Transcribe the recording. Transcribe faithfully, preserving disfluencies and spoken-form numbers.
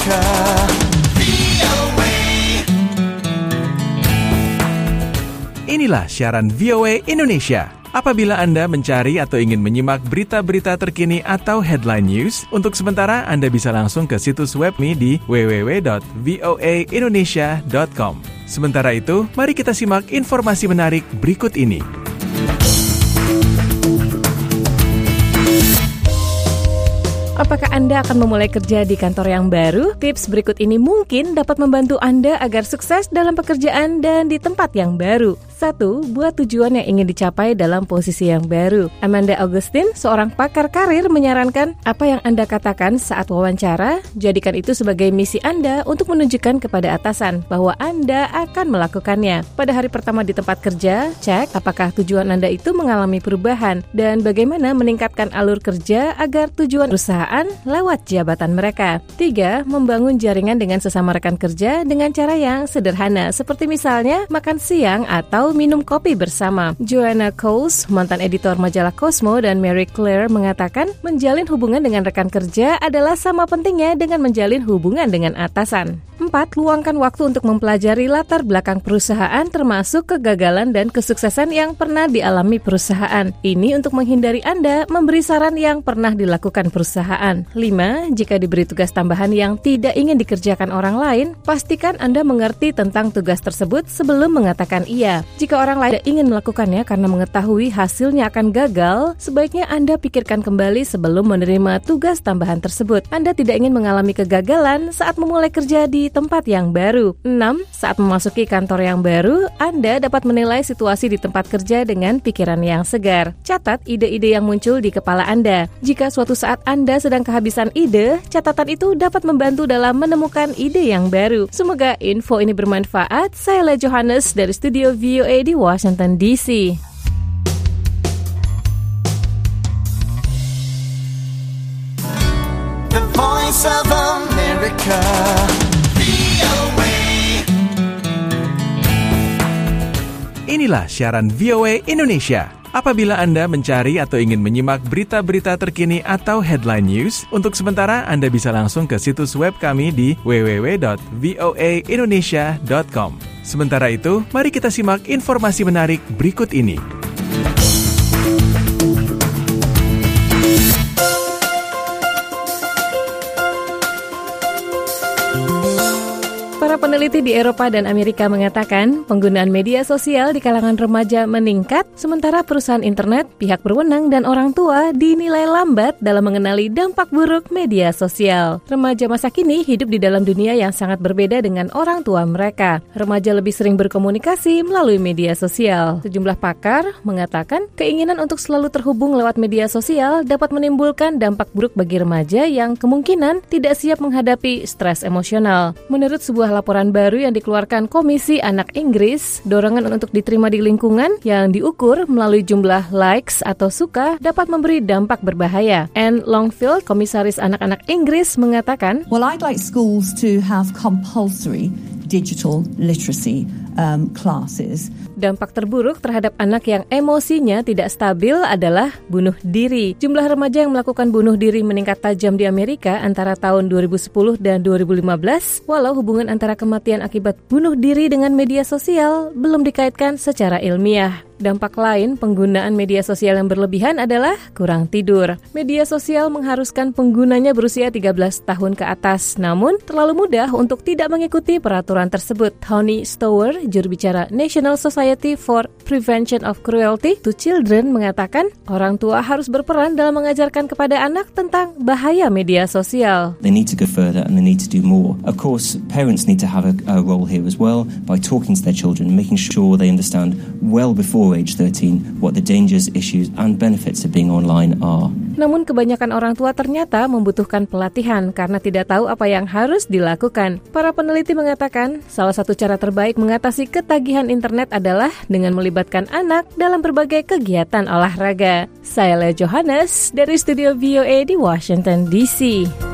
America. Inilah siaran V O A Indonesia. Apabila Anda mencari atau ingin menyimak berita-berita terkini atau headline news, untuk sementara Anda bisa langsung ke situs web kami di w w w dot voa indonesia dot com. Sementara itu, mari kita simak informasi menarik berikut ini. Apakah Anda akan memulai kerja di kantor yang baru? Tips berikut ini mungkin dapat membantu Anda agar sukses dalam pekerjaan dan di tempat yang baru. Satu, buat tujuan yang ingin dicapai dalam posisi yang baru. Amanda Augustine, seorang pakar karir, menyarankan apa yang Anda katakan saat wawancara, jadikan itu sebagai misi Anda untuk menunjukkan kepada atasan bahwa Anda akan melakukannya. Pada hari pertama di tempat kerja, cek apakah tujuan Anda itu mengalami perubahan dan bagaimana meningkatkan alur kerja agar tujuan perusahaan lewat jabatan mereka. Tiga, membangun jaringan dengan sesama rekan kerja dengan cara yang sederhana, seperti misalnya makan siang atau minum kopi bersama. Joanna Coles, mantan editor majalah Cosmo, dan Mary Claire mengatakan menjalin hubungan dengan rekan kerja adalah sama pentingnya dengan menjalin hubungan dengan atasan. Empat, luangkan waktu untuk mempelajari latar belakang perusahaan termasuk kegagalan dan kesuksesan yang pernah dialami perusahaan. Ini untuk menghindari Anda memberi saran yang pernah dilakukan perusahaan. Lima, jika diberi tugas tambahan yang tidak ingin dikerjakan orang lain, pastikan Anda mengerti tentang tugas tersebut sebelum mengatakan iya. Jika orang lain tidak ingin melakukannya karena mengetahui hasilnya akan gagal, sebaiknya Anda pikirkan kembali sebelum menerima tugas tambahan tersebut. Anda tidak ingin mengalami kegagalan saat memulai kerja di tempat yang baru. Enam, saat memasuki kantor yang baru, Anda dapat menilai situasi di tempat kerja dengan pikiran yang segar. Catat ide-ide yang muncul di kepala Anda. Jika suatu saat Anda sedang kehabisan ide, catatan itu dapat membantu dalam menemukan ide yang baru. Semoga info ini bermanfaat. Saya Le Johannes dari studio V O A di Washington D C. The Voice of America. Inilah siaran V O A Indonesia. Apabila Anda mencari atau ingin menyimak berita-berita terkini atau headline news, untuk sementara Anda bisa langsung ke situs web kami di w w w dot voa indonesia dot com. Sementara itu, mari kita simak informasi menarik berikut ini. Para peneliti di Eropa dan Amerika mengatakan penggunaan media sosial di kalangan remaja meningkat, sementara perusahaan internet, pihak berwenang, dan orang tua dinilai lambat dalam mengenali dampak buruk media sosial. Remaja masa kini hidup di dalam dunia yang sangat berbeda dengan orang tua mereka. Remaja lebih sering berkomunikasi melalui media sosial. Sejumlah pakar mengatakan keinginan untuk selalu terhubung lewat media sosial dapat menimbulkan dampak buruk bagi remaja yang kemungkinan tidak siap menghadapi stres emosional. Menurut sebuah laporan baru yang dikeluarkan Komisi Anak Inggris, dorongan untuk diterima di lingkungan yang diukur melalui jumlah likes atau suka dapat memberi dampak berbahaya. Anne Longfield, komisaris anak-anak Inggris, mengatakan, Well, I'd like schools to have compulsory digital literacy um, classes. Dampak terburuk terhadap anak yang emosinya tidak stabil adalah bunuh diri. Jumlah remaja yang melakukan bunuh diri meningkat tajam di Amerika antara tahun dua ribu sepuluh dan dua ribu lima belas, walau hubungan antara kematian akibat bunuh diri dengan media sosial belum dikaitkan secara ilmiah. Dampak lain penggunaan media sosial yang berlebihan adalah kurang tidur. Media sosial mengharuskan penggunanya berusia tiga belas tahun ke atas, namun terlalu mudah untuk tidak mengikuti peraturan tersebut. Tony Stower, juru bicara National Society for Prevention of Cruelty to Children, mengatakan orang tua harus berperan dalam mengajarkan kepada anak tentang bahaya media sosial. They need to go further and they need to do more. Of course, parents need to have a, a role here as well by talking to their children, making sure they understand well before age thirteen what the dangers, issues and benefits of being online are. Namun kebanyakan orang tua ternyata membutuhkan pelatihan karena tidak tahu apa yang harus dilakukan. Para peneliti mengatakan salah satu cara terbaik mengatasi ketagihan internet adalah dengan melibatkan anak dalam berbagai kegiatan olahraga. Saya Le Johannes dari studio V O A di Washington D C.